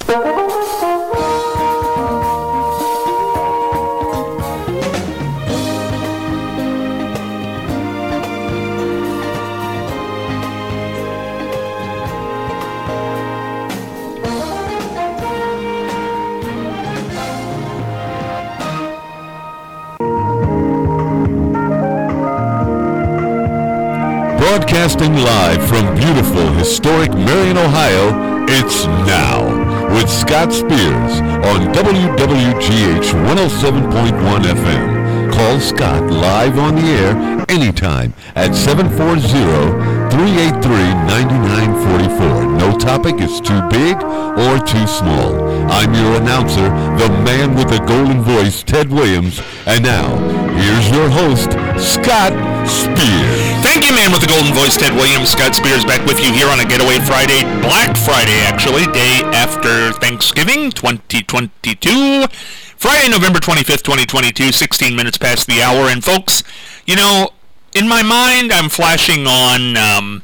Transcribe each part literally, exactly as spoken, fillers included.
Broadcasting live from beautiful, historic Marion, Ohio, it's Now with Scott Spears on W W G H one oh seven point one F M. Call Scott live on the air anytime at seven four zero, three eight three, nine nine four four. No topic is too big or too small. I'm your announcer, the man with the golden voice, Ted Williams. And now, here's your host, Scott Spears. Thank you, man with the golden voice, Ted Williams. Scott Spears back with you here on a Getaway Friday, Black Friday actually, day after Thanksgiving, twenty twenty-two. Friday, November twenty-fifth, twenty twenty-two, sixteen minutes past the hour. And folks, you know, in my mind, I'm flashing on um,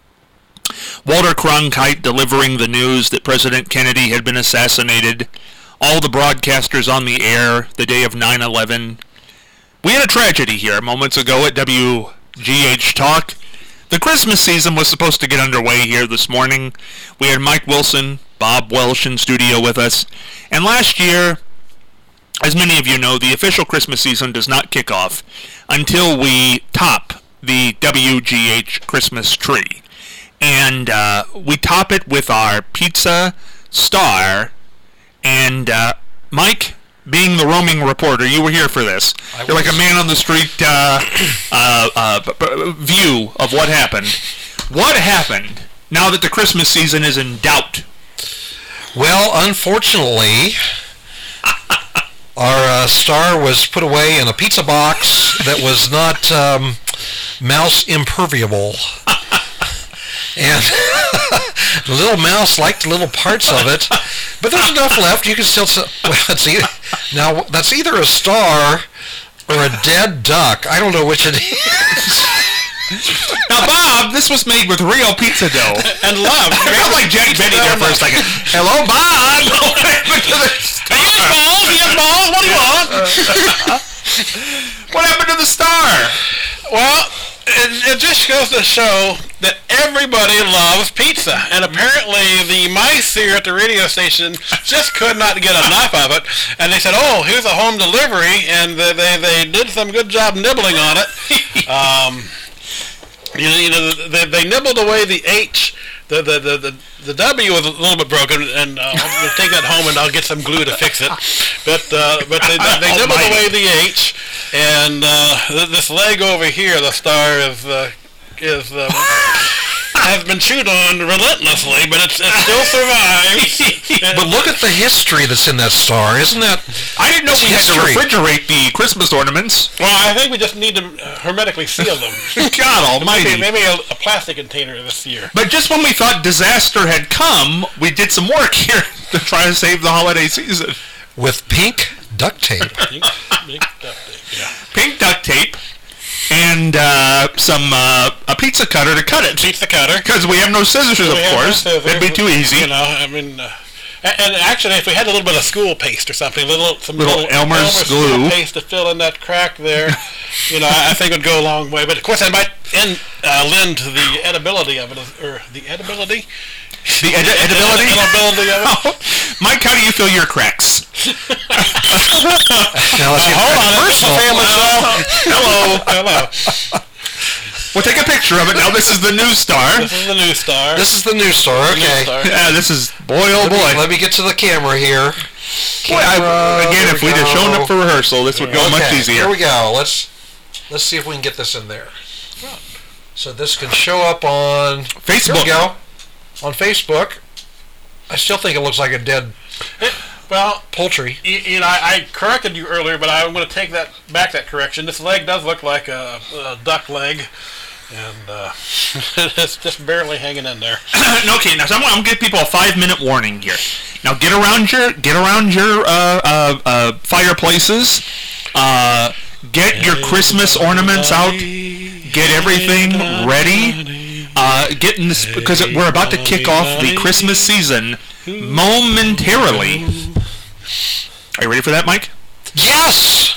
Walter Cronkite delivering the news that President Kennedy had been assassinated, all the broadcasters on the air the day of nine eleven. We had a tragedy here moments ago at W G H Talk. The Christmas season was supposed to get underway here this morning. We had Mike Wilson, Bob Welsh in studio with us. And last year, as many of you know, the official Christmas season does not kick off until we top the W G H Christmas tree. And uh, we top it with our pizza star. And uh, Mike, being the roaming reporter, you were here for this. I You're was. like a man on the street uh, uh, uh, b- b- view of what happened. What happened now that the Christmas season is in doubt? Well, unfortunately, our uh, star was put away in a pizza box that was not um, mouse impermeable. And the little mouse liked little parts of it, but there's enough left. You can still, well, it's either, now that's either a star or a dead duck. I don't know which it is. Now, Bob, this was made with real pizza dough and love. I felt like Jack Benny there for a second. Hello, Bob. Yes, Bob. Yes, Bob. What do you want? What happened to the star? Well, it, it just goes to show that everybody loves pizza, and apparently the mice here at the radio station just could not get enough of it, and they said, oh, here's a home delivery, and they they, they did some good job nibbling on it. Um, you know, you know they, they nibbled away the H. The the, the, the the W was a little bit broken, and uh, I'll take that home and I'll get some glue to fix it. But uh, but they, they nibbled away the H, and uh, this leg over here, the star is uh, is uh, has been chewed on relentlessly, but it's, it still survives. But look at the history that's in that star, isn't that? I didn't know we had to refrigerate the Christmas ornaments. Well, I think we just need to hermetically seal them. God almighty. Maybe, maybe a, a plastic container this year. But just when we thought disaster had come, we did some work here to try to save the holiday season. With pink duct tape. Pink, pink duct tape, yeah. Pink duct tape. And uh, some uh, a pizza cutter to cut it. Pizza cutter, because we have no scissors, of course. No scissors. It'd be too easy. You know, I mean, uh, and, and actually, if we had a little bit of school paste or something, a little some little, little Elmer's, Elmer's glue paste to fill in that crack there, you know, I, I think it would go a long way. But of course, that might end, uh, lend to the edibility of it, or the edibility. The ed- edibility? edibility of it. Mike, how do you fill your cracks? Now let's get hold on, personal. Hello, hello. We'll take a picture of it. Now this is the new star. This is the new star. This is the new star. Okay. New star. Yeah, this is boy oh let boy. Me, let me get to the camera here. Camera, boy, I, again, if we we'd have shown up for rehearsal, this would go okay, much easier. Here we go. Let's let's see if we can get this in there. So this can show up on Facebook. Here we go. On Facebook. I still think it looks like a dead it, well poultry. You, you know, I, I corrected you earlier, but I'm going to take that back. That correction. This leg does look like a, a duck leg, and uh, it's just barely hanging in there. Okay, now so I'm, I'm going to give people a five-minute warning here. Now get around your get around your uh, uh, uh, fireplaces. Uh, get your Christmas ornaments out. Get everything ready. uh, getting this because we're about to kick off the Christmas season momentarily. Are you ready for that, Mike? Yes!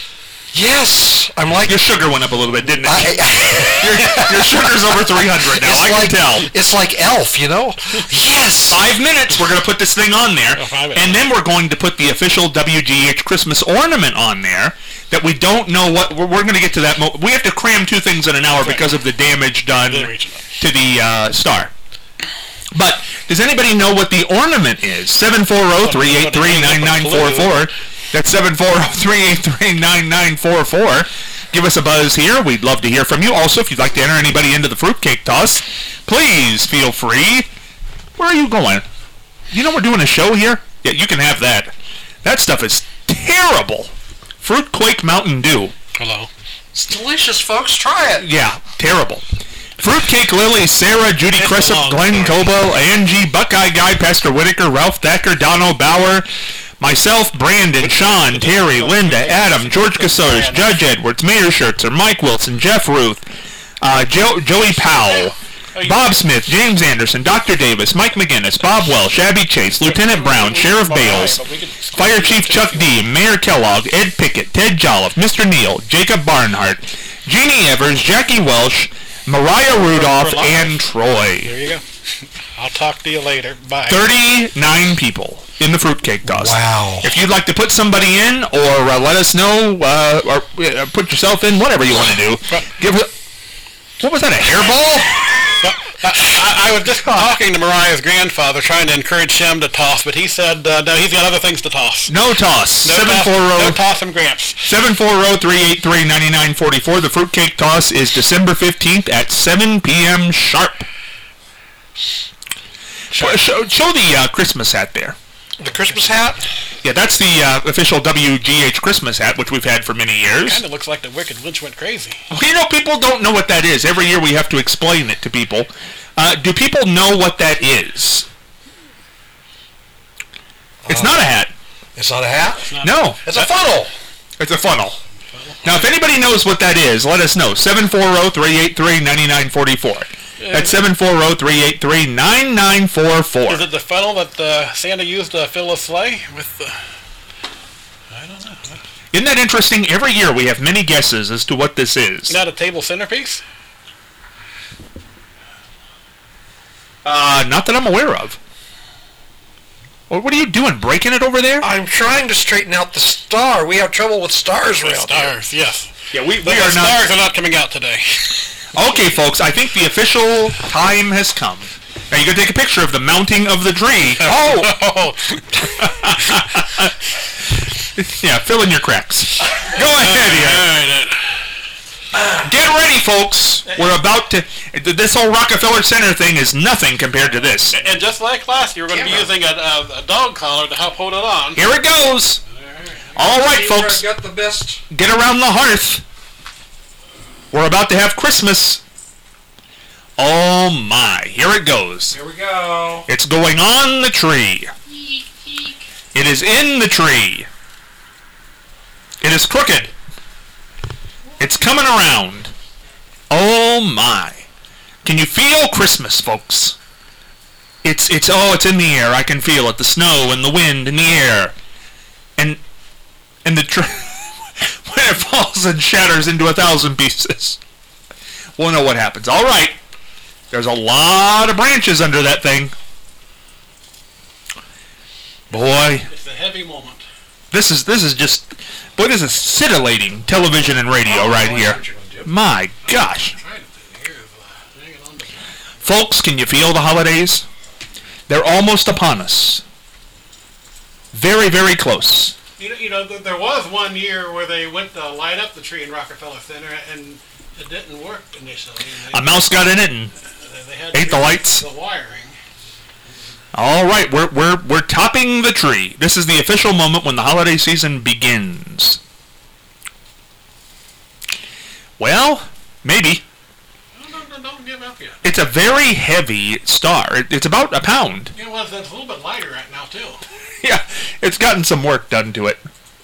Yes! I'm like... Your sugar went up a little bit, didn't it? I, your, your sugar's over three hundred now, it's I like, can tell. It's like Elf, you know? Yes! Five minutes, we're going to put this thing on there. Oh, five minutes. And then we're going to put the official W G H Christmas ornament on there that we don't know what... We're, we're going to get to that... Mo- we have to cram two things in an hour because of the damage done to the uh, star. But does anybody know what the ornament is? seven four zero, three eight three, nine nine four four. That's seven four zero, three eight three, nine nine four four. Give us a buzz here. We'd love to hear from you. Also, if you'd like to enter anybody into the fruitcake toss, please feel free. Where are you going? You know we're doing a show here? Yeah, you can have that. That stuff is terrible. Fruitquake Mountain Dew. Hello. It's delicious, folks. Try it. Yeah, terrible. Fruitcake Lily, Sarah, Judy It's a Crescent, long Glenn story. Cobo, Angie, Buckeye Guy, Pastor Whitaker, Ralph Thacker, Dono Bauer, myself, Brandon, Sean, Terry, Linda, Adam, George Casoys, Judge Edwards, Mayor Schertzer, Mike Wilson, Jeff Ruth, uh, jo- Joey Powell, Bob Smith, James Anderson, Doctor Davis, Mike McGinnis, Bob Welsh, Abby Chase, Lieutenant Brown, Sheriff Bales, Fire Chief Chuck D, Mayor Kellogg, Ed Pickett, Ted Jolliffe, Mister Neal, Jacob Barnhart, Jeannie Evers, Jackie Welsh, Mariah Rudolph, and Troy. There you go. I'll talk to you later. Bye. thirty-nine people in the fruitcake toss. Wow. If you'd like to put somebody in, or uh, let us know, uh, or uh, put yourself in, whatever you want to do. Give it. What was that? A hairball? I, I, I was just talking to Mariah's grandfather, trying to encourage him to toss, but he said uh, no, he's got other things to toss. No toss. No Seven toss, four no zero. toss from Gramps. seven four zero, three eight three, nine nine four four. The fruitcake toss is December fifteenth at seven p.m. sharp. Well, show, show the uh, Christmas hat there. The Christmas hat? Yeah, that's the uh, official W G H Christmas hat, which we've had for many years. Kind of looks like the Wicked Witch went crazy. You know, people don't know what that is. Every year we have to explain it to people. Uh, do people know what that is? It's Uh, not a hat. It's not a hat? No. It's a funnel. It's a funnel. Now, if anybody knows what that is, let us know. seven four zero, three eight three, nine nine four four. That's seven four zero, three eight three, nine nine four four. Is it the funnel that uh, Santa used to fill a sleigh with? Uh, I don't know. Isn't that interesting? Every year we have many guesses as to what this is. Is that a table centerpiece? Uh, not that I'm aware of. Well, what are you doing? Breaking it over there? I'm trying to straighten out the star. We have trouble with stars The around here. stars, yes. Yeah, we, The, we the are not. stars are not coming out today. Okay, folks, I think the official time has come. Now you can take a picture of the mounting of the tree. Oh! Yeah, fill in your cracks. Go ahead here. Get ready, folks. We're about to... This whole Rockefeller Center thing is nothing compared to this. And just like last year, we're going to be Camera. using a, a, a dog collar to help hold it on. Here it goes. All right, folks. Got the best. Get around the hearth. We're about to have Christmas. Oh my, here it goes. Here we go. It's going on the tree. It is in the tree. It is crooked. It's coming around. Oh my. Can you feel Christmas, folks? It's, it's, oh, it's in the air. I can feel it. The snow and the wind and the air. And, and the tree, when it falls and shatters into a thousand pieces, we'll know what happens. All right. There's a lot of branches under that thing. Boy, It's a heavy moment. this is this is just boy, this is scintillating television and radio right here. My gosh. Folks, can you feel the holidays? They're almost upon us. Very, very close. You know, you know, th- there was one year where they went to light up the tree in Rockefeller Center, and it didn't work initially. And A mouse got in it and they, they had ate to the re- lights. The wiring. all right, we're we're we're topping the tree. This is the official moment when the holiday season begins. Well, maybe. No, no, no, don't give up yet. It's a very heavy star. It, it's about a pound. You know what? That's a little bit lighter right now too. Yeah, it's gotten some work done to it.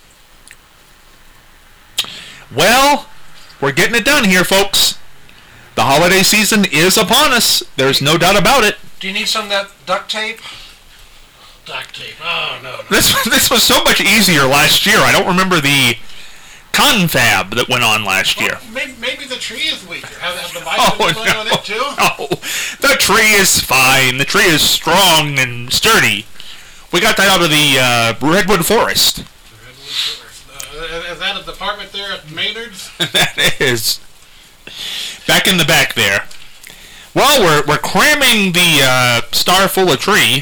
Well, we're getting it done here, folks. The holiday season is upon us. There's no doubt about it. Do you need some of that duct tape? Duct tape. Oh, no. no. This this was so much easier last year. I don't remember the confab that went on last Well, year. maybe, maybe the tree is weaker. Have, have the Oh, vitamins going no, on it, too? no. The tree is fine. The tree is strong and sturdy. We got that out of the uh, redwood forest. Uh, is that a department there at Maynard's? That is. Back in the back there. Well, we're, we're cramming the uh, star full of tree.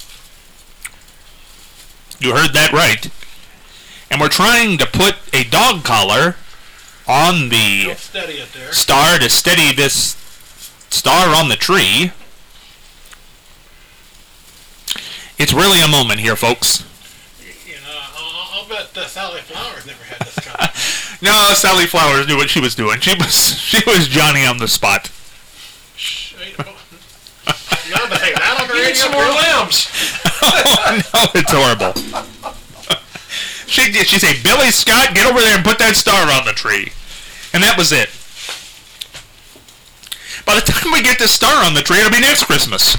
You heard that right. And we're trying to put a dog collar on the Don't steady it there. star to steady this star on the tree. It's really a moment here, folks. You know, I'll, I'll bet uh, Sally Flowers never had this kind. No, Sally Flowers knew what she was doing. She was she was Johnny on the spot. Shh. Wait, oh. No, but hey, that on the You radio. need some more girl? limbs. Oh, no, it's horrible. She did. She'd say, Billy Scott, get over there and put that star on the tree. And that was it. By the time we get this star on the tree, it'll be next Christmas.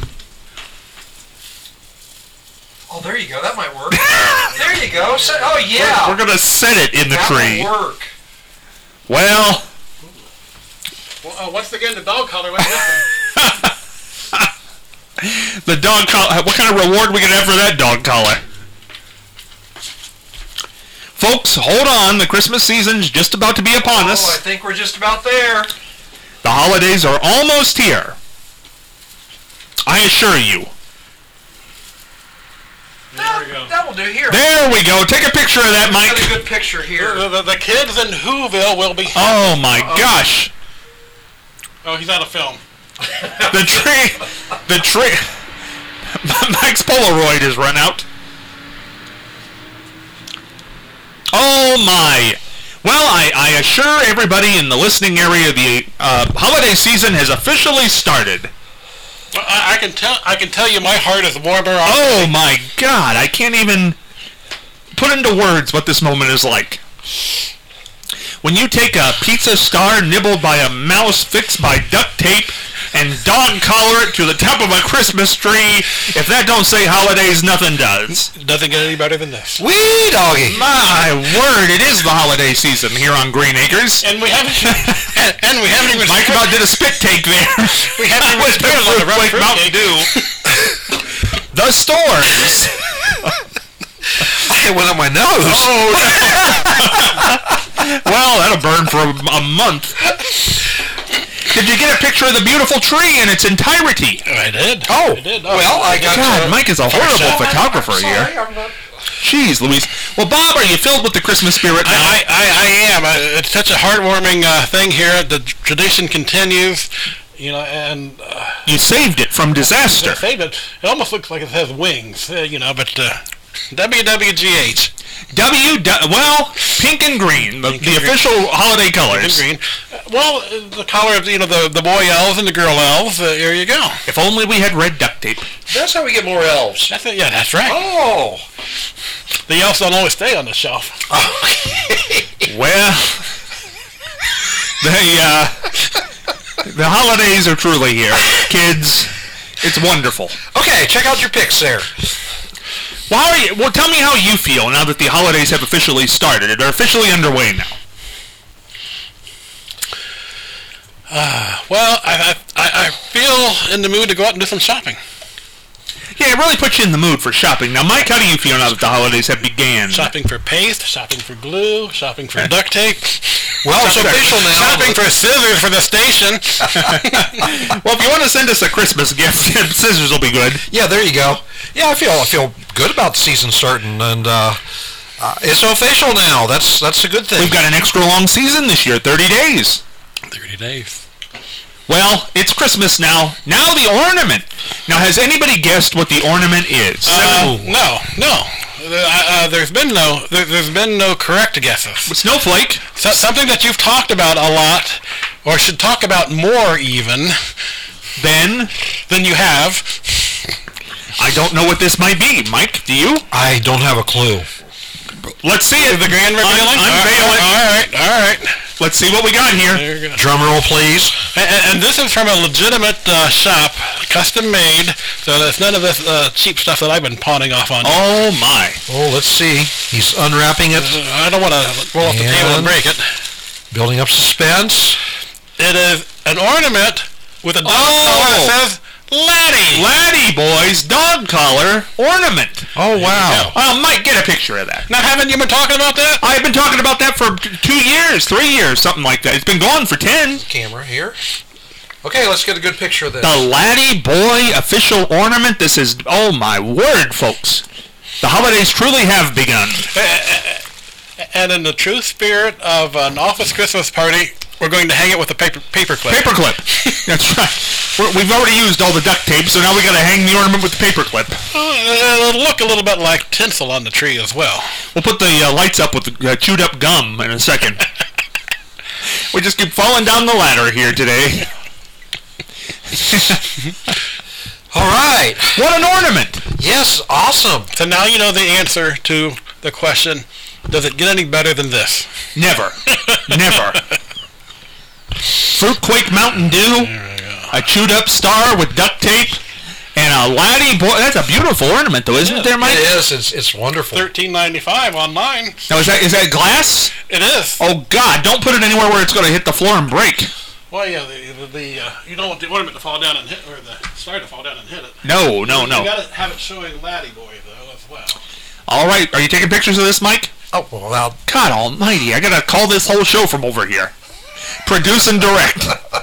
Oh, there you go. That might work. There you go. Set, oh, yeah. We're, we're going to set it in the that tree. will work. Well, Well, uh, once again, the dog collar went missing. the dog collar. What kind of reward we going to have for that dog collar? Folks, hold on. The Christmas season's just about to be upon Oh, I us. think we're just about there. The holidays are almost here. I assure you. There we go. That will do. Here. There we go. Take a picture of that, Mike. Got a good picture here. The, the, the kids in Whoville will be... Oh, my gosh. Oh, he's out of film. The tree, the tree, Mike's Polaroid has run out. Oh my. Well, I, I assure everybody in the listening area the uh, holiday season has officially started. Well, I, I can tell. I can tell you, my heart is warmer. Oh my God, I can't even put into words what this moment is like. When you take a pizza star nibbled by a mouse fixed by duct tape and dog collar it to the top of a Christmas tree, if that don't say holidays, nothing does. Doesn't get any better than this. Wee doggy. My word, it is the holiday season here on Green Acres. And we haven't. and, and we haven't even. Mike about did a spit take there. We haven't even With the started on the Fruitquake fruit Mountain cake. Dew. The stores. It went up my nose. Oh, well, that'll burn for a, a month. Did you get a picture of the beautiful tree in its entirety? I did. Oh. I did. Well, I got God, to... Mike is a horrible I'm- photographer I'm here. sorry, I'm not... Jeez, Louise. Well, Bob, are you filled with the Christmas spirit now? I, I, I am. Uh, It's such a heartwarming uh, thing here. The tradition continues. You know, and uh, You saved it from disaster. I saved it. It almost looks like it has wings. Uh, you know, but uh, W W G H. W, well, pink and green, the, Pink the and green. official holiday colors. Green. Uh, well, uh, the color of you know the the boy elves and the girl elves. Uh, there you go. If only we had red duct tape. That's how we get more elves. That's it. Yeah, that's right. Oh. The elves don't always stay on the shelf. Well, the uh, the holidays are truly here, kids. It's wonderful. Okay, check out your pics there. Well, how are you? Well, tell me how you feel now that the holidays have officially started. They're officially underway now. Uh, well, I, I I feel in the mood to go out and do some shopping. Yeah, it really puts you in the mood for shopping. Now, Mike, how do you feel now that the holidays have began? Shopping for paste, shopping for glue, shopping for duct tape. Well, it's official now. Shopping for scissors for the station. Well, if you want to send us a Christmas gift, scissors will be good. Yeah, there you go. Yeah, I feel I feel good about the season starting, and uh, uh, it's official now. That's that's a good thing. We've got an extra long season this year, thirty days. Thirty days. Well, it's Christmas now. Now the ornament. Now, has anybody guessed what the ornament is? Uh, no, no. Uh, uh, there's been no, there, there's been no correct guesses. Snowflake. So, something that you've talked about a lot, or should talk about more even, Then, than you have. I don't know what this might be. Mike, do you? I don't have a clue. Let's see it. The grand revealing. Un- unveil it. All right, all right. Let's see what we got here. There you go. Drum roll, please. And, and this is from a legitimate uh, shop, custom made, so it's none of this uh, cheap stuff that I've been pawning off on. Oh my. Oh, let's see. He's unwrapping it, I don't want to roll off the table and And- break it. building up suspense. It is an ornament with a dog Oh! collar that says Laddie. Laddie Boy's dog collar ornament. Oh, wow. Well, Mike, get a picture of that. Now, haven't you been talking about that? I've been talking about that for t- two years, three years, something like that. It's been going for ten. Camera here. Okay, let's get a good picture of this. The Laddie Boy official ornament. This is, oh my word, folks. The holidays truly have begun. And in the true spirit of an office Christmas party, we're going to hang it with a paper paperclip. Paperclip. That's right. We're, we've already used all the duct tape, so now we got to hang the ornament with the paperclip. Uh, It'll look a little bit like tinsel on the tree as well. We'll put the uh, lights up with the uh, chewed up gum in a second. We just keep falling down the ladder here today. All right. What an ornament! Yes, awesome. So now you know the answer to the question, does it get any better than this? Never. Never. Fruitquake Mountain Dew, a chewed up star with duct tape, and a Laddie Boy. That's a beautiful ornament, though, isn't it there, Mike? It is. It's, it's wonderful. thirteen ninety-five online. Now, is that, is that glass? It is. Oh, God, don't put it anywhere where it's going to hit the floor and break. Well, yeah, the, the, the uh, you don't want the ornament to fall down and hit, or the star to fall down and hit it. No, no, You no. got to have it showing Laddie Boy though as well. All right, are you taking pictures of this, Mike? Oh, well, now, God almighty, I got to call this whole show from over here. Produce and direct.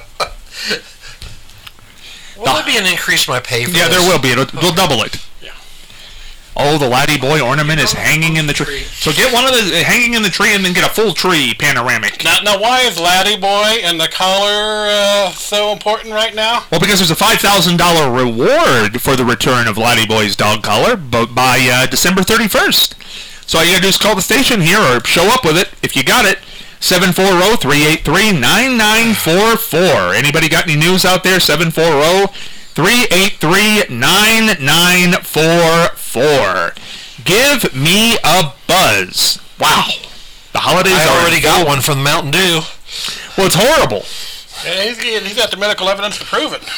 will there be an increase in my pay for Yeah, this? there will be. It'll, we'll double it. Yeah. Oh, the Laddie Boy ornament is hanging in the tree. So get one of the hanging in the tree and then get a full tree panoramic. Now, now, why is Laddie Boy and the collar uh, so important right now? Well, because there's a five thousand dollars reward for the return of Laddie Boy's dog collar b- by uh, December thirty-first. So all you got to do is call the station here or show up with it if you got it. seven four zero, three eight three, nine nine four four. Anybody got any news out there? seven four zero, three eight three, nine nine four four. Give me a buzz. Wow. The holidays I are already got one from Mountain Dew. Well, it's horrible. Yeah, he's, he's got the medical evidence to prove it.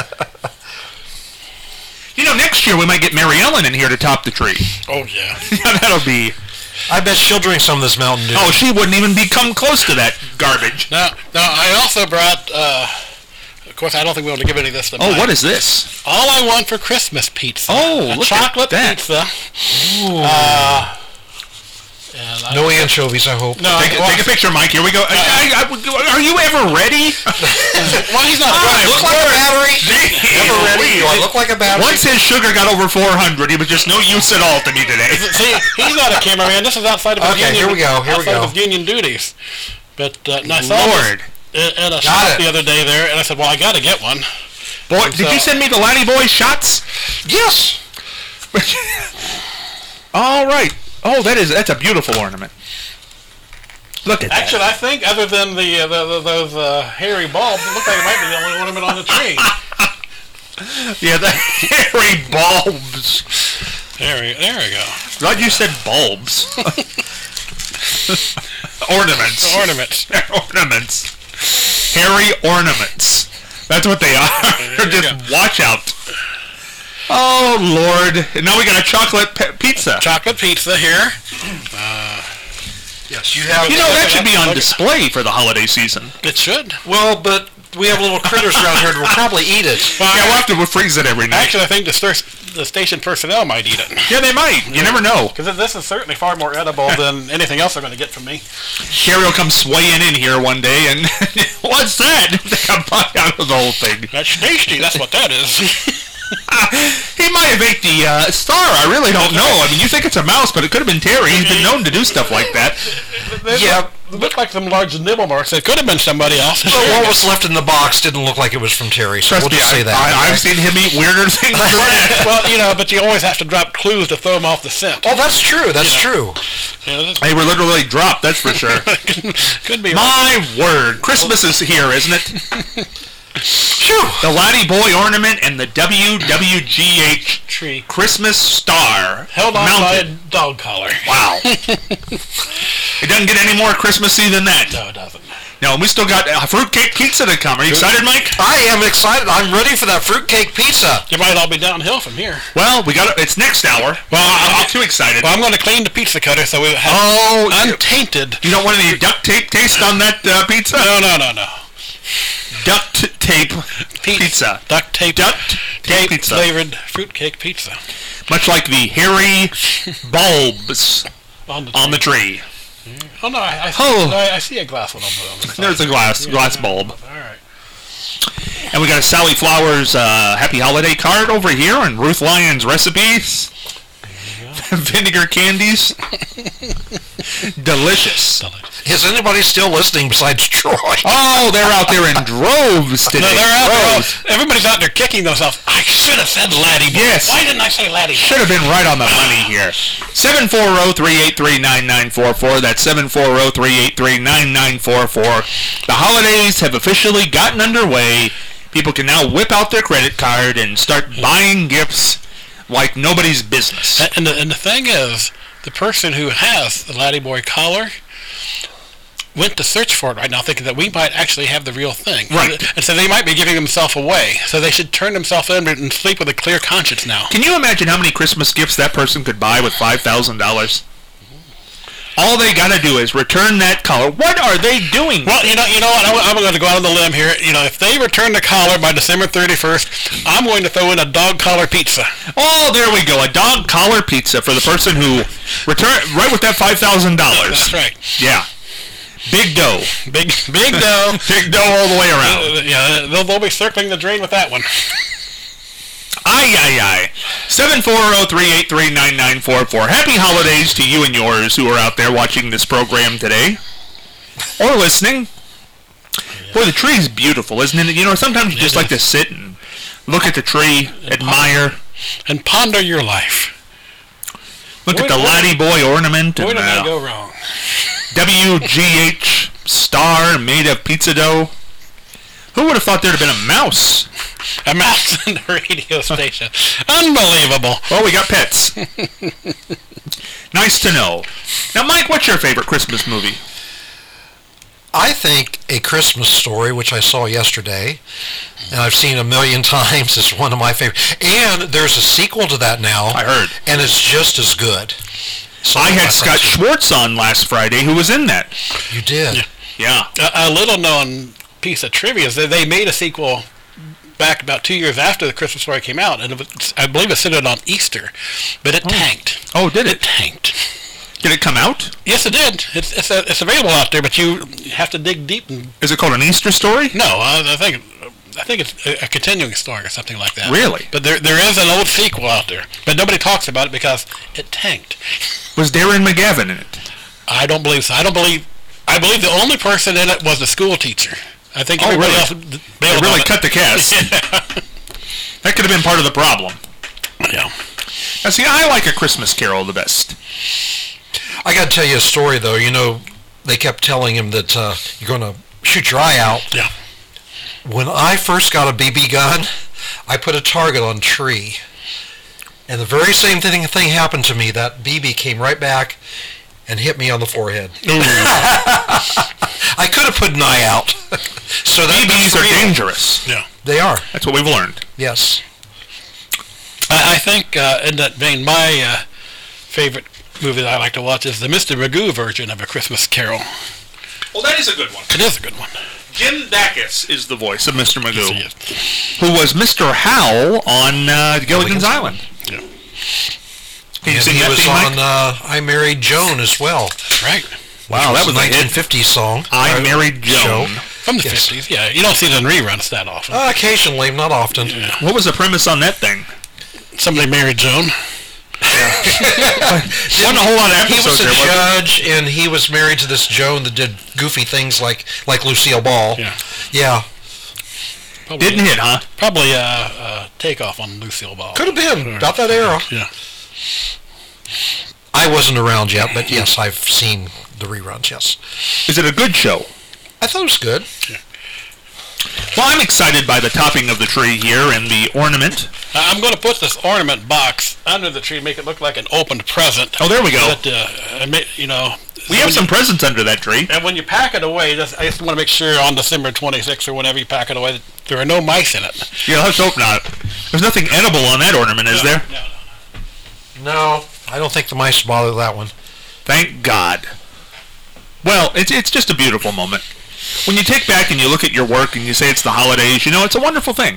You know, next year we might get Mary Ellen in here to top the tree. Oh, yeah. That'll be... I bet she'll drink some of this Mountain Dew. Oh, she wouldn't even be come close to that garbage. Now, now I also brought, uh, of course, I don't think we want to give any of this to Oh, Mike. what is this? All I Want for Christmas pizza. Oh, a look chocolate at that. pizza. Uh, and I No don't- anchovies, I hope. No, Take, well, take a picture, Mike. Here we go. I, I, I, are you ever ready? well, he's not Do I right. look like a battery? Ever ready? Do I look like a battery? Once his sugar got over four hundred, he was just no use at all to me today. See, he's not a cameraman. This is outside of his Okay, union. here we go, here we outside go. of his union duties. But uh, and I saw Lord. this in a Got shop it. the other day there, and I said, "Well, I got to get one." Boy, did you So- send me the Laddie Boy shots? Yes. All right. Oh, that is that's a beautiful ornament. Look at Actually, I think other than the, uh, the, the those uh, hairy bulbs, it looks like it might be the only ornament on the tree. that. Yeah, the hairy bulbs. There we, there we go. Glad you said bulbs. Ornaments. Ornaments. They're ornaments. Hairy ornaments. That's what they are. There you Just watch out. Oh, Lord. And now we got a chocolate pe- pizza. Chocolate pizza here. Yes, you have. You know, that should be on display for the holiday season. It should. Well, but we have little critters around here that will probably eat it. Yeah, we'll have to we'll freeze it every night. Actually, I think the, stir- the station personnel might eat it. Yeah, they might. You never know. Because this is certainly far more edible than anything else they're going to get from me. Sherry will come swaying in here one day and, what's that? Take a bite out of the whole thing. That's tasty. That's what that is. He might have ate the uh, star. I really don't know. I mean, you think it's a mouse, but it could have been Terry. He's been known to do stuff like that. They Yeah. look, look like some large nibble marks. It could have been somebody else. But what was left in the box didn't look like it was from Terry, so Trust we'll me, just say I, that. I, okay? I've seen him eat weirder things than that. Well, you know, but you always have to drop clues to throw them off the scent. Oh, that's true. That's true. You know, this They were literally dropped, that's for sure. could be. My word. Christmas is here, isn't it? The Laddie Boy ornament and the W W G H Tree. Christmas star Held on mounted. by a dog collar. Wow. It doesn't get any more Christmassy than that. No, it doesn't. No, and we still got uh, fruitcake pizza to come. Are you excited, Mike? I am excited. I'm ready for that fruitcake pizza. You might all be downhill from here. Well, we got it. It's next hour. Well, I'm not too excited. Well, I'm going to clean the pizza cutter so we have Oh, you- untainted. You don't want any duct tape taste on that uh, pizza? No, no, no, no. Duct tape pizza. Duct tape. Duct tape pizza. Flavored fruitcake pizza. Much like the hairy bulbs On the, on the tree. Oh, no, I, I, see, Oh. I, I see a glass one on the, on the side. There's a glass glass bulb. All right. And we got a Sally Flowers uh, Happy Holiday card over here and Ruth Lyons recipes. Vinegar candies. Delicious. Is anybody still listening besides Troy? Oh, they're out there in droves today. No, they're out there. Droves. all- Everybody's out there kicking themselves. I should have said Laddie Boy. Yes. Why didn't I say Laddie Boy? Should have been right on the money here. seven four zero, three eight three, nine nine four four. That's seven four zero, three eight three, nine nine four four. The holidays have officially gotten underway. People can now whip out their credit card and start buying gifts like nobody's business. And, and, the, and the thing is, the person who has the Laddie Boy collar went to search for it right now thinking that we might actually have the real thing. Right. And so they might be giving themselves away. So they should turn themselves in and sleep with a clear conscience now. Can you imagine how many Christmas gifts that person could buy with five thousand dollars? All they got to do is return that collar. What are they doing? Well, you know, you know what? I'm, I'm going to go out on the limb here. You know, if they return the collar by December thirty-first, I'm going to throw in a dog collar pizza. Oh, there we go. A dog collar pizza for the person who returned right with that five thousand dollars. That's right. Yeah. Big dough. Big, big dough. Big dough all the way around. Uh, yeah, they'll, they'll be circling the drain with that one. Ay, ay, ay. seven four zero, three eight three, nine nine four four. Happy holidays to you and yours who are out there watching this program today. Or listening. Boy, the tree is beautiful, isn't it? You know, sometimes you just like to sit and look at the tree, admire. And ponder your life. Look at Where- the Laddie Boy ornament Where and did I uh, go wrong? W G H star made of pizza dough. Who would have thought there'd have been a mouse? A mouse in the radio station. Unbelievable. Well, we got pets. Nice to know. Now, Mike, what's your favorite Christmas movie? I think A Christmas Story, which I saw yesterday, and I've seen a million times, is one of my favorite. And there's a sequel to that now. I heard. And it's just as good. So I had my Scott first- Schwartz on last Friday, who was in that. You did. Yeah. A, a little known piece of trivia is that they made a sequel back about two years after the Christmas Story came out, and it was, I believe it centered on Easter, but it tanked. Oh, did it? Tanked. Did it come out? Yes, it did. It's it's, uh, it's available out there, but you have to dig deep. And, Is it called An Easter Story? no, I, I think I think it's a, a continuing story or something like that. Really? But there there is an old sequel out there, but nobody talks about it because it tanked. Was Darren McGavin in it? I don't believe so. I don't believe. I believe the only person in it was the school teacher. I think Oh, everybody really? else They bailed really on cut the cast. it. That could have been part of the problem. Yeah. Now, see, I like A Christmas Carol the best. I got to tell you a story, though. You know, they kept telling him that uh, you're going to shoot your eye out. Yeah. When I first got a B B gun, I put a target on a tree. And the very same thing, thing happened to me. That B B came right back and hit me on the forehead. I could have put an eye out. So that B Bs are dangerous. Yeah. They are, That's what we've learned. yes. I, I think uh, in that vein, my uh, favorite movie that I like to watch is the Mister Magoo version of A Christmas Carol. Well, that is a good one. It is a good one. Jim Backus is the voice of Mister Magoo, Yes, who was Mister Howell on uh, Gilligan's Gilligan's Island. Yeah. Can you And sing he that was theme, Mike? on uh, I Married Joan as well. That's right. Wow, that was a a hit. nineteen fifties song. I Uh, Married Joan. show. From the Yes. fifties, yeah. You don't see it in reruns that often. Uh, occasionally, not often. Yeah. What was the premise on that thing? Somebody married Joan. Wasn't a whole lot of He episodes was a there, was there? judge, and he was married to this Joan that did goofy things like like Lucille Ball. Yeah. Yeah. Probably, Didn't hit, huh? Probably a uh, uh, takeoff on Lucille Ball. Could have been. About that era. Yeah. I wasn't around yet, but yes, I've seen the reruns, yes. Is it a good show? I thought it was good. Well, I'm excited by the topping of the tree here and the ornament. Uh, I'm going to put this ornament box under the tree, make it look like an opened present. Oh, there we go. But, uh, you know, we have some presents under that tree. And when you pack it away, just, I just want to make sure on December twenty-sixth or whenever you pack it away, that there are no mice in it. Yeah, let's hope not. There's nothing edible on that ornament, is no, there? No, no, No, I don't think the mice bother that one. Thank God. Well, it's it's just a beautiful moment. When you take back and you look at your work and you say it's the holidays, you know, it's a wonderful thing.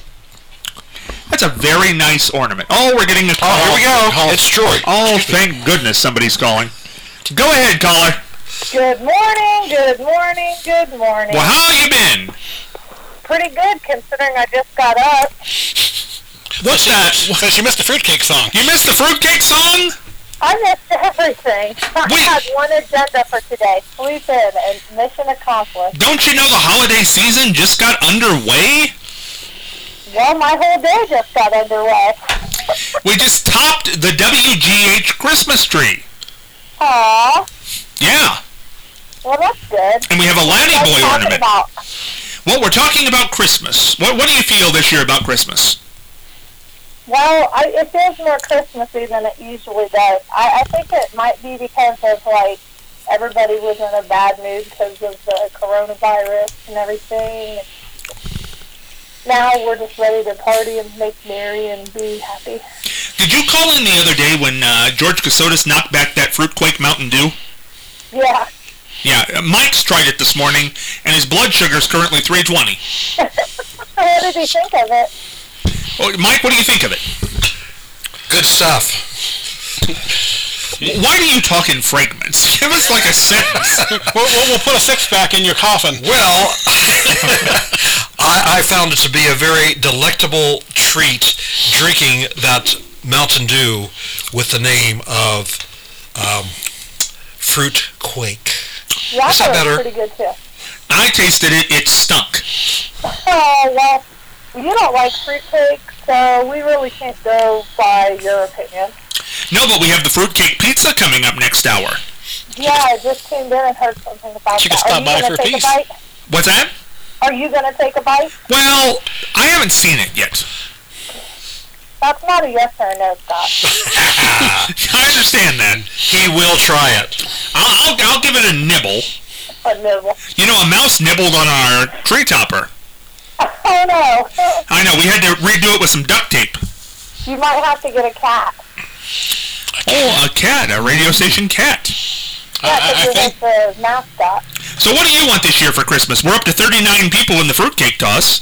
That's a very nice ornament. Oh, we're getting a call. Oh, here we go. Oh, it's Troy. Oh, thank goodness somebody's calling. Go ahead, caller. Good morning, good morning, good morning. Well, how have you been? Pretty good, considering I just got up. What's that? So she missed the fruitcake song. You missed the fruitcake song? I missed everything. I Wait. had one agenda for today. Sleep in and mission accomplished. Don't you know the holiday season just got underway? Well, my whole day just got underway. We just topped the W G H Christmas tree. Aw, Yeah. well, that's good. And we have a Laddie What are Boy you talking ornament. about? Well, we're talking about Christmas. What, what do you feel this year about Christmas? Well, I, it feels more Christmassy than it usually does. I, I think it might be because of, like, everybody was in a bad mood because of the coronavirus and everything. Now we're just ready to party and make merry and be happy. Did you call in the other day when uh, George Casotis knocked back that Fruitquake Mountain Dew? Yeah. Yeah, uh, Mike's tried it this morning, and his blood sugar is currently three twenty. What did you think of it? Well, Mike, what do you think of it? Good stuff. Why do you talk in fragments? Give us like a sentence. we'll, we'll, we'll put a six-pack in your coffin. Well, I, I found it to be a very delectable treat drinking that Mountain Dew with the name of um, Fruit Quake. Yeah, Is that it was better? pretty good, too. I tasted it. It stunk. Oh, well, you don't like fruitcake, so we really can't go by your opinion. No, but we have the fruitcake pizza coming up next hour. Yeah, I just tuned in and heard something about She that. can stop Are by you for going a to take piece. a bite? What's that? Are you going to take a bite? Well, I haven't seen it yet. That's not a yes or a no, Scott. I understand that. He will try it. I'll, I'll, I'll give it a nibble. A nibble. You know, a mouse nibbled on our tree topper. Oh, no. I know, we had to redo it with some duct tape. You might have to get a cat. Oh, a cat, a radio station cat. Yeah, I, I because think it's the mascot. So what do you want this year for Christmas? We're up to thirty-nine people in the fruitcake toss.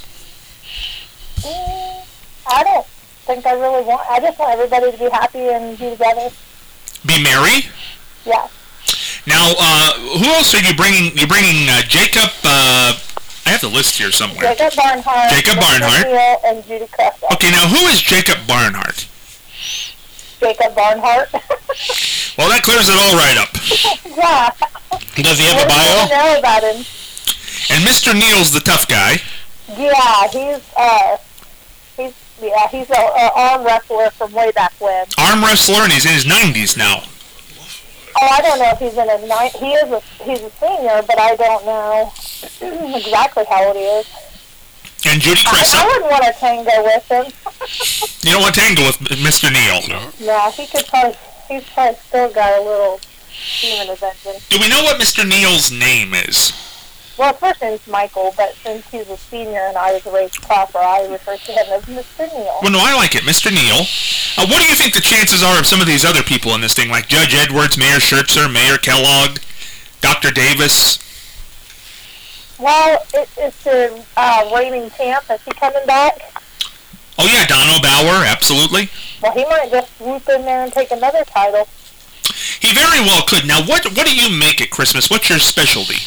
Mm, I don't think I really want... I just want everybody to be happy and be together. Be merry. Yeah. Now, uh, who else are you bringing? You're bringing uh, Jacob, uh, I have the list here somewhere. Jacob Barnhart. Jacob Mister Barnhart. Neal, and Judy Cresswell. Okay, now who is Jacob Barnhart? Jacob Barnhart. Well, that clears it all right up. Yeah. does he have a What do bio? you know about him? And Mister Neal's the tough guy. Yeah, he's uh, he's yeah, he's a, a arm wrestler from way back when. Arm wrestler, and he's in his nineties now. Oh, I don't know if he's in a nine. He is a he's a senior, but I don't know exactly how old he is. And Judy I, I Cressa. wouldn't want to tango with him. You don't want to tangle with Mister Neal. No, he could probably. He's probably still got a little demon attention. Do we know what Mister Neal's name is? Well, his first name's Michael, but since he's a senior and I was raised proper, I refer to him as Mister Neal. Well, no, I like it. Mister Neal. Uh, what do you think the chances are of some of these other people in this thing, like Judge Edwards, Mayor Schertzer, Mayor Kellogg, Doctor Davis? Well, it, it's the uh, reigning champ. Is he coming back? Oh, yeah, Donald Bauer, absolutely. Well, he might just swoop in there and take another title. He very well could. Now, what what do you make at Christmas? What's your specialty?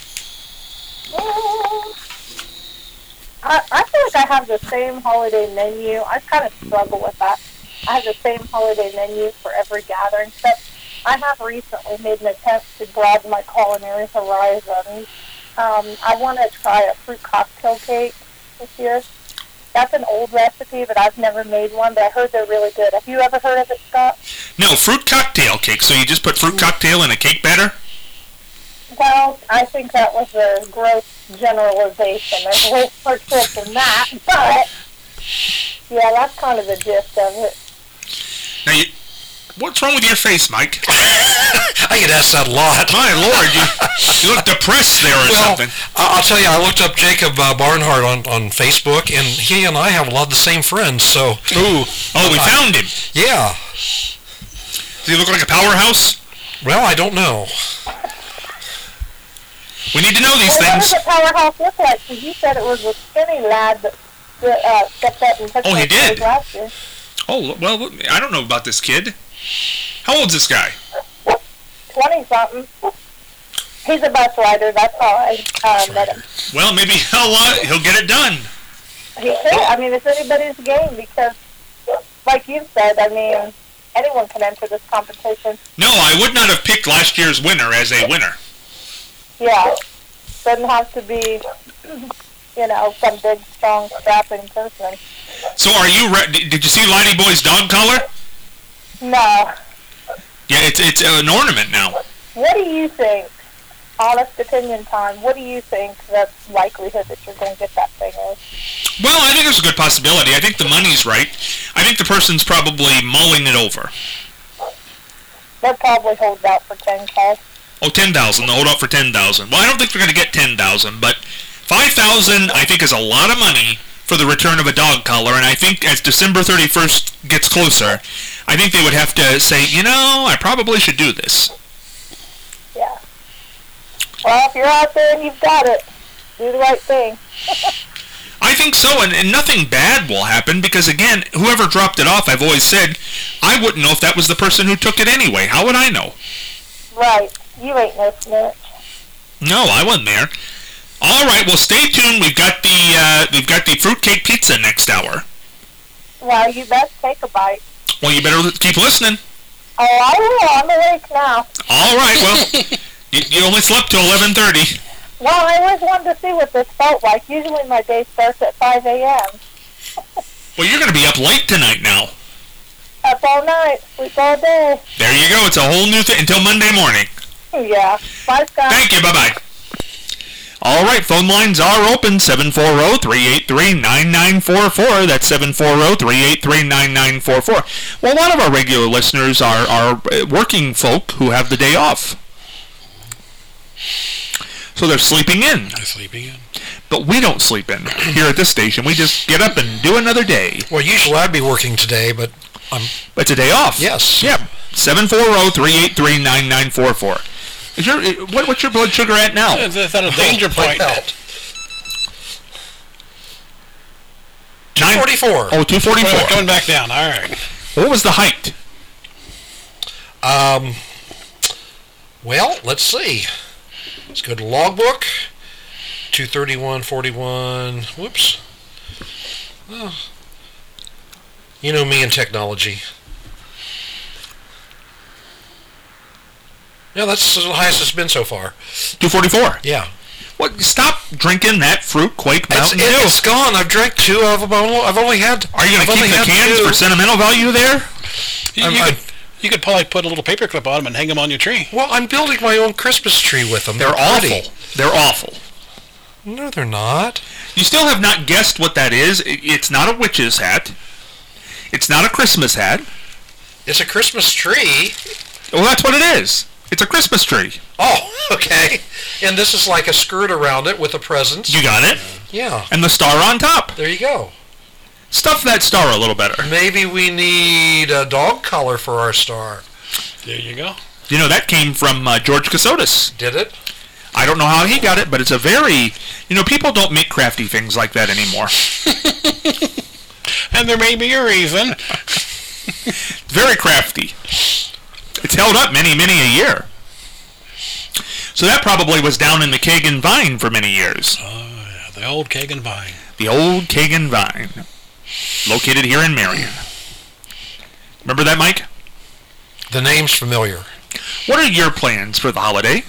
Mm, I, I feel like I have the same holiday menu. I kind of struggle with that. I have the same holiday menu for every gathering, except I have recently made an attempt to broaden my culinary horizons. Um, I want to try a fruit cocktail cake this year. That's an old recipe, but I've never made one, but I heard they're really good. Have you ever heard of it, Scott? No, fruit cocktail cake. So you just put fruit cocktail in a cake batter? Well, I think that was a gross generalization. There's way more to it than that, but yeah, that's kind of the gist of it. Now, you, what's wrong with your face, Mike? I get asked that a lot. My Lord, you, you look depressed there or Well, something. I- I'll tell you, I looked up Jacob uh, Barnhart on, on Facebook, and he and I have a lot of the same friends, so... Ooh. Oh, we found him. Yeah. Does he look like a powerhouse? Well, I don't know. We need to know these Well, what things. does the powerhouse look like? Because you said it was a skinny lad that, that uh, stepped up and took Oh, he my place did? last year. Oh, well, I don't know about this kid. How old's this guy? twenty-something. He's a bus rider. That's how I uh, met him. Well, maybe he'll, uh, he'll get it done. He could. I mean, it's anybody's game because, like you said, I mean, anyone can enter this competition. No, I would not have picked last year's winner as a winner. Yeah. Doesn't have to be, you know, some big, strong, strapping person. So are you, re- did you see Lighty Boy's dog collar? No. Yeah, it's, it's an ornament now. What do you think? Honest opinion time. What do you think the likelihood that you're going to get that thing is? Well, I think there's a good possibility. I think the money's right. I think the person's probably mulling it over. They'll probably hold out for ten K. Oh, ten thousand. They'll hold out for ten thousand. Well, I don't think they're going to get ten thousand, but five thousand I think is a lot of money for the return of a dog collar, and I think as December thirty-first gets closer, I think they would have to say, you know, I probably should do this. Yeah. Well, if you're out there and you've got it, do the right thing. I think so, and, and nothing bad will happen, because again, whoever dropped it off, I've always said, I wouldn't know if that was the person who took it anyway. How would I know? Right. You ain't no snitch. No, I wasn't there. All right, well, stay tuned. We've got the uh, we've got the fruitcake pizza next hour. Well, you best take a bite. Well, you better keep listening. Oh, I will. I'm awake now. All right, well, you, you only slept till eleven thirty. Well, I always wanted to see what this felt like. Usually my day starts at five a.m. Well, you're going to be up late tonight now. Up all night, sleep all day. There you go. It's a whole new thing until Monday morning. Yeah. Bye, Scott. Thank you. Bye-bye. All right, phone lines are open, seven four zero, three eight three, nine nine four four. That's seven four zero, three eight three, nine nine four four. Well, a lot of our regular listeners are, are working folk who have the day off. So they're sleeping in. I'm sleeping in. But we don't sleep in here at this station. We just get up and do another day. Well, usually I'd be working today, but I'm... It's a day off. Yes. Yeah. seven four zero, three eight three, nine nine four four. Is your, what, what's your blood sugar at now? It's at a danger point. two forty-four. Oh, two forty-four. Well, coming back down. All right. What was the height? Um, well, let's see. Let's go to logbook. two thirty-one forty-one. Whoops. Oh. You know me and technology. Yeah, that's the highest it's been so far. two forty-four. Yeah. What? Stop drinking that fruit quake It's, Mountain Dew. it's gone. I've drank two of them. I've only had... Are you going I've to keep only the had cans two. for sentimental value there? You, I'm- you, I'm- could, you could probably put a little paperclip on them and hang them on your tree. Well, I'm building my own Christmas tree with them. They're pretty. awful. They're awful. No, they're not. You still have not guessed what that is. It- It's not a witch's hat. It's not a Christmas hat. It's a Christmas tree. Well, that's what it is. It's a Christmas tree. Oh, okay. And this is like a skirt around it with a present. You got it. Yeah. And the star on top. There you go. Stuff that star a little better. Maybe we need a dog collar for our star. There you go. You know, that came from uh, George Casotis. Did it? I don't know how he got it, but it's a very... You know, people don't make crafty things like that anymore. And there may be a reason. Very crafty. It's held up many, many a year. So that probably was down in the Kagan Vine for many years. Oh, yeah, the old Kagan Vine. The old Kagan Vine. Located here in Marion. Remember that, Mike? The name's familiar. What are your plans for the holiday?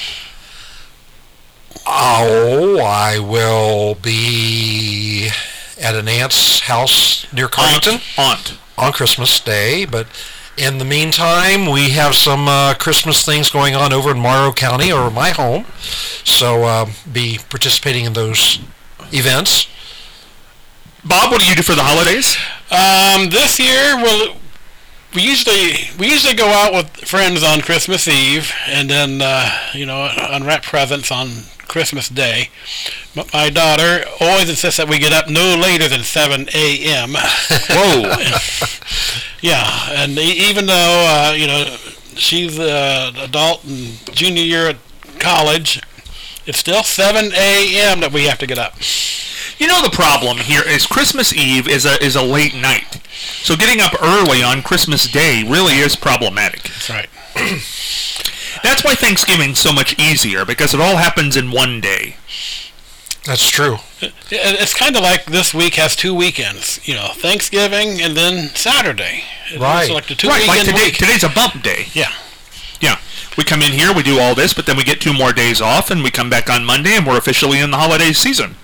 Oh, I will be at an aunt's house near Covington Aunt. Aunt. on Christmas Day, but In the meantime, we have some uh, Christmas things going on over in Morrow County, or my home. So uh, be participating in those events. Bob, what do you do for the holidays? Um, this year, we'll, we usually we usually go out with friends on Christmas Eve, and then uh, you know unwrap presents on Christmas Day. But my daughter always insists that we get up no later than seven a.m. Whoa. Yeah, and e- even though uh, you know she's an adult and junior year at college, it's still seven a.m. that we have to get up. You know, the problem here is Christmas Eve is a is a late night. So getting up early on Christmas Day really is problematic. That's right. That's why Thanksgiving's so much easier, because it all happens in one day. That's true. It, it's kind of like this week has two weekends. You know, Thanksgiving and then Saturday. It's Right. like the two Right, like weekend today, week. today's a bump day. Yeah. Yeah. We come in here, we do all this, but then we get two more days off, and we come back on Monday, and we're officially in the holiday season.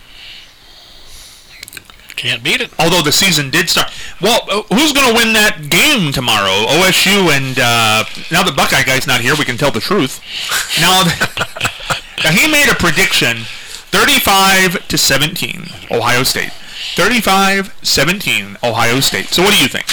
Can't beat it. Although the season did start. Well, uh, who's going to win that game tomorrow? O S U and, uh, now that Buckeye Guy's not here, we can tell the truth. Now, now he made a prediction, thirty-five to seventeen, Ohio State. thirty-five seventeen, Ohio State. So what do you think?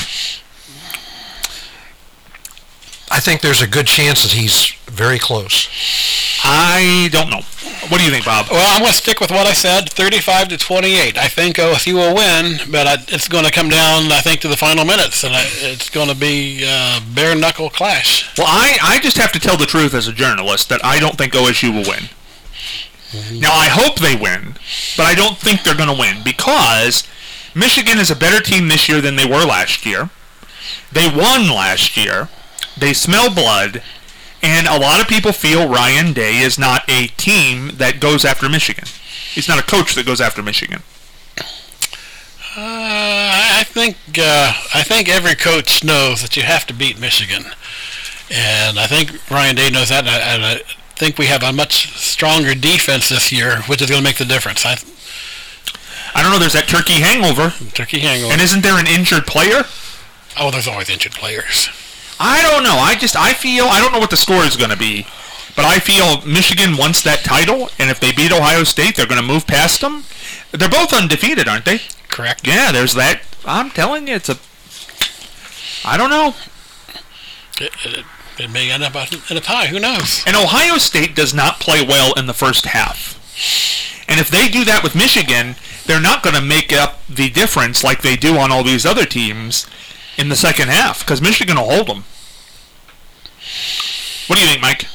I think there's a good chance that he's very close. I don't know. What do you think, Bob? Well, I'm going to stick with what I said, thirty-five to twenty-eight. I think O S U will win, but I, it's going to come down, I think, to the final minutes, and I, it's going to be a bare-knuckle clash. Well, I, I just have to tell the truth as a journalist that I don't think O S U will win. Mm-hmm. Now, I hope they win, but I don't think they're going to win because Michigan is a better team this year than they were last year. They won last year. They smell blood. And a lot of people feel Ryan Day is not a team that goes after Michigan. He's not a coach that goes after Michigan. Uh, I think uh, I think every coach knows that you have to beat Michigan, and I think Ryan Day knows that. And I, and I think we have a much stronger defense this year, which is going to make the difference. I, I don't know. There's that turkey hangover. Turkey hangover. And isn't there an injured player? Oh, there's always injured players. I don't know. I just, I feel, I don't know what the score is going to be, but I feel Michigan wants that title, and if they beat Ohio State, they're going to move past them. They're both undefeated, aren't they? Correct. Yeah, there's that. I'm telling you, it's a, I don't know. It, it, it may end up in a tie. Who knows? And Ohio State does not play well in the first half. And if they do that with Michigan, they're not going to make up the difference like they do on all these other teams in the second half, because Michigan will hold them. What do you think, Mike?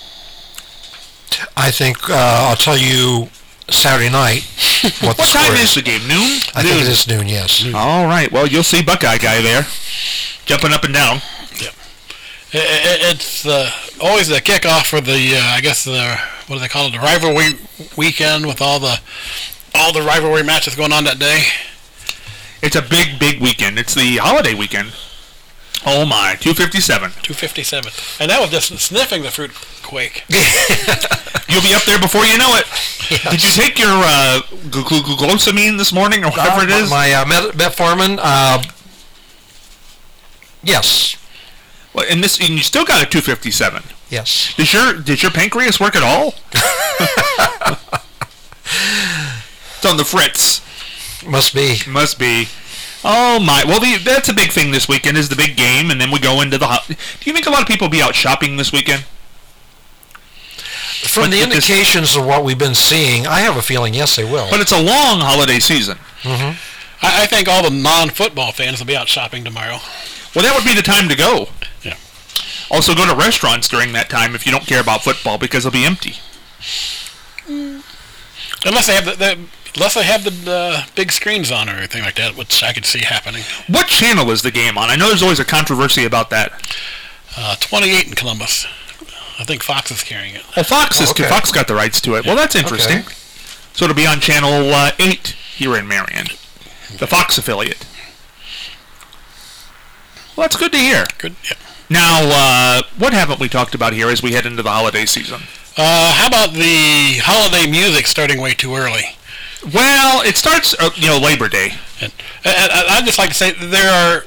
I think uh, I'll tell you Saturday night what the What score time is. is the game? Noon? I think it is noon, yes. All right. Well, you'll see Buckeye Guy there, jumping up and down. Yep. It, it, it's uh, always the kickoff for the, uh, I guess the, what do they call it, the rivalry weekend with all the all the rivalry matches going on that day. It's a big, big weekend. It's the holiday weekend. Oh my, two fifty-seven. two fifty-seven. And that was just sniffing the fruit quake. You'll be up there before you know it. Yes. Did you take your uh, gl- gl- glucosamine this morning or whatever Uh, it is? My uh, met- metformin, uh, yes, Well, and this, and you still got a two fifty-seven. yes. Does your did your pancreas work at all? It's on the fritz. Must be. Must be. Oh my! Well, the, that's a big thing this weekend is the big game, and then we go into the. Ho- Do you think a lot of people will be out shopping this weekend? From But- the but this- indications of what we've been seeing, I have a feeling, yes, they will. But it's a long holiday season. Mm-hmm. I, I think all the non-football fans will be out shopping tomorrow. Well, that would be the time to go. Yeah. Also, go to restaurants during that time if you don't care about football because they'll be empty. Unless they have the, the unless they have the uh, big screens on or anything like that, which I could see happening. What channel is the game on? I know there's always a controversy about that. Uh, twenty-eight in Columbus. I think Fox is carrying it. Well, Fox is Oh, okay. Fox got the rights to it. Well, that's interesting. Okay. So it'll be on channel uh, eight here in Marion, the Fox affiliate. Well, that's good to hear. Good. Yeah. Now, uh, what haven't we talked about here as we head into the holiday season? Uh, how about the holiday music starting way too early? Well, it starts, uh, you know, Labor Day. And, and I'd just like to say that there are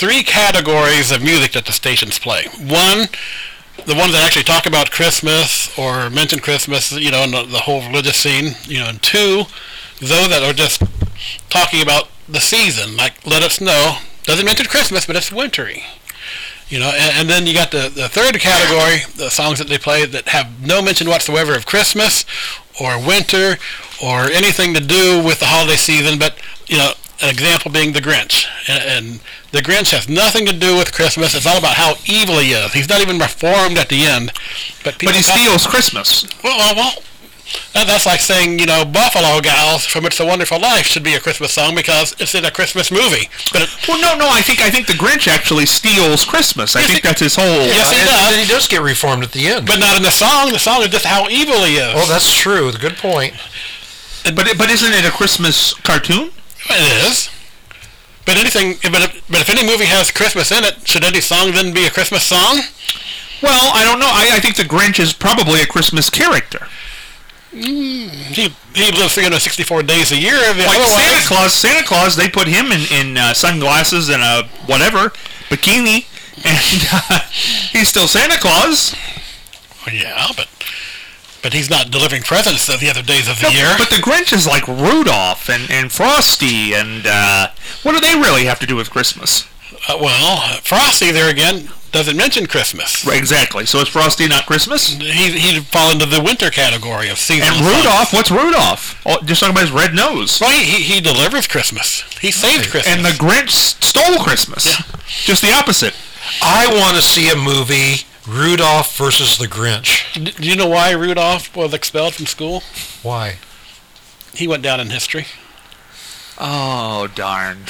three categories of music that the stations play. One, the ones that actually talk about Christmas or mention Christmas, you know, and the, the whole religious scene, you know, and two, those that are just talking about the season, like Let Us Know, doesn't mention Christmas, but it's wintry. You know, and, and then you got the, the third category, the songs that they play that have no mention whatsoever of Christmas or winter or anything to do with the holiday season, but, you know, an example being The Grinch. And, and The Grinch has nothing to do with Christmas. It's all about how evil he is. He's not even reformed at the end. But, But he steals Christmas. Well, well, well that, that's like saying, you know, Buffalo Gals from It's a Wonderful Life should be a Christmas song because it's in a Christmas movie. But it, Well, no, no, I think I think the Grinch actually steals Christmas. I Yes, think he- that's his whole... Yes, he and, does. and he does get reformed at the end. but not in the song. The song is just how evil he is. Oh, that's true. Good point. But, it- but isn't it a Christmas cartoon? It is. But anything, but if, but if any movie has Christmas in it, should any song then be a Christmas song? Well, I don't know. I, I think the Grinch is probably a Christmas character. He he lives three hundred sixty-four days a year. The Like otherwise- Santa Claus. Santa Claus, they put him in, in uh, sunglasses and a whatever, bikini, and uh, he's still Santa Claus. Well, yeah, but but he's not delivering presents the other days of the No, year. But the Grinch is like Rudolph and, and Frosty, and uh, what do they really have to do with Christmas? Uh, well, Frosty there again doesn't mention Christmas. Right, exactly. So is Frosty not Christmas? He he'd fall into the winter category of seasonal. And Rudolph, what's Rudolph? Oh, just talking about his red nose. songs. Right, he, he delivers Christmas. He saved Christmas. And the Grinch stole Christmas. Just the opposite. I want to see a movie, Rudolph versus the Grinch. D- do you know why Rudolph was expelled from school? Why? He went down in history. Oh, darn.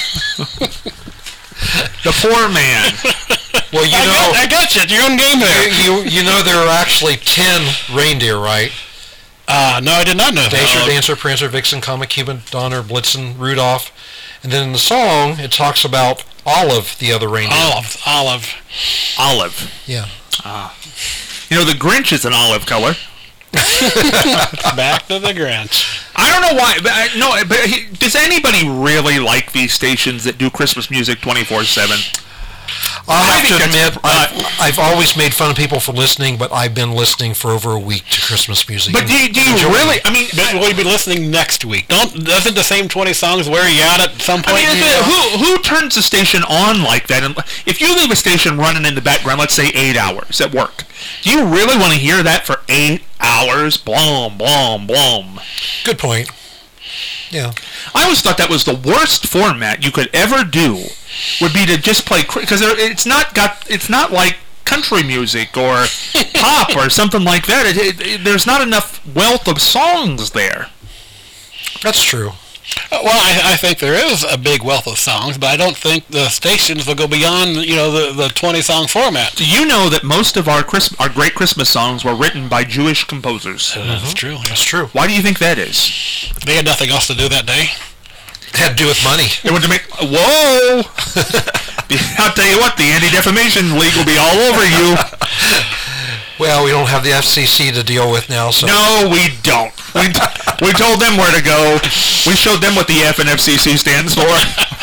The poor man. Well, you I, know, got, I got you. It's your own game there. you you know there are actually ten reindeer, right? Uh, no, I did not know Dasher, that. Dancer, Prancer, Vixen, Comet, Cupid, Donner, Blitzen, Rudolph. And then in the song, it talks about Olive, the other reindeer. Olive. Olive. Olive. Yeah. You know, the Grinch is an olive color. Back to the Grinch. I don't know why, but I, no. But he, does anybody really like these stations that do Christmas music twenty-four seven? I have think to that's- admit, I've, I've always made fun of people for listening, but I've been listening for over a week to Christmas music. But do you, do you Enjoy really? it. I mean, But will you be listening next week? Don't doesn't the same twenty songs wear you out at some I point? mean, You the- know? who who turns the station on like that? And if you leave a station running in the background, let's say eight hours at work, do you really want to hear that for eight hours? Blom, blom, blom. Good point. Yeah. I always thought that was the worst format you could ever do. Would be to just play because it's not got it's not like country music or pop or something like that. It, it, it, there's not enough wealth of songs there. That's true. Uh, Well, I, I think there is a big wealth of songs, but I don't think the stations will go beyond, you know, the, the twenty-song format. Do you know that most of our Christ- our great Christmas songs were written by Jewish composers? That's true. That's true. Why do you think that is? They had nothing else to do that day. It had to do with money. They wanted to make whoa. I'll tell you what, the Anti-Defamation League will be all over you. Well, we don't have the F C C to deal with now, so... No, we don't. We, we told them where to go. We showed them what the F in F C C stands for.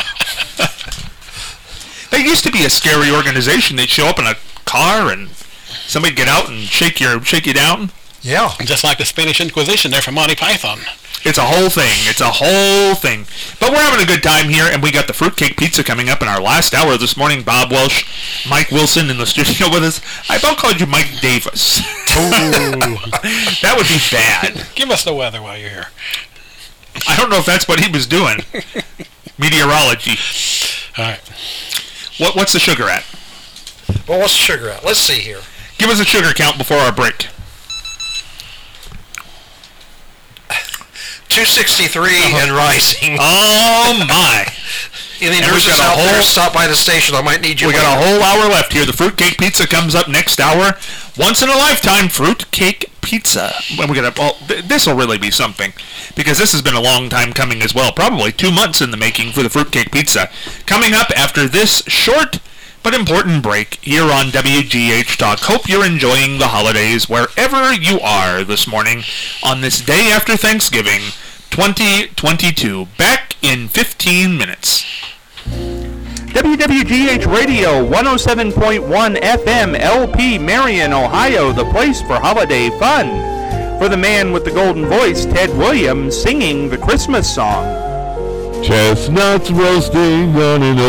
They used to be a scary organization. They'd show up in a car and somebody'd get out and shake your shake you down. Yeah. Just like the Spanish Inquisition there from Monty Python. It's a whole thing. It's a whole thing. But we're having a good time here, and we got the fruitcake pizza coming up in our last hour this morning. Bob Welsh, Mike Wilson in the studio with us. I about called you Mike Davis. Ooh. That would be bad. Give us the weather while you're here. I don't know if that's what he was doing. Meteorology. All right. What What's the sugar at? Well, what's the sugar at? Let's see here. Give us a sugar count before our break. two sixty-three and rising. Oh my! Any And we nurses got a out there, whole- stop by the station. I might need you. We got a whole hour left here. The fruitcake pizza comes up next hour. Once in a lifetime fruitcake pizza. When we got well, th- this will really be something because this has been a long time coming as well. Probably two months in the making for the fruitcake pizza. Coming up after this short but important break here on W G H Talk. Hope you're enjoying the holidays wherever you are this morning on this day after Thanksgiving, twenty twenty-two. Back in fifteen minutes. W W G H Radio, one oh seven point one F M, L P, Marion, Ohio, the place for holiday fun. For the man with the golden voice, Ted Williams, singing the Christmas song. Chestnuts roasting on an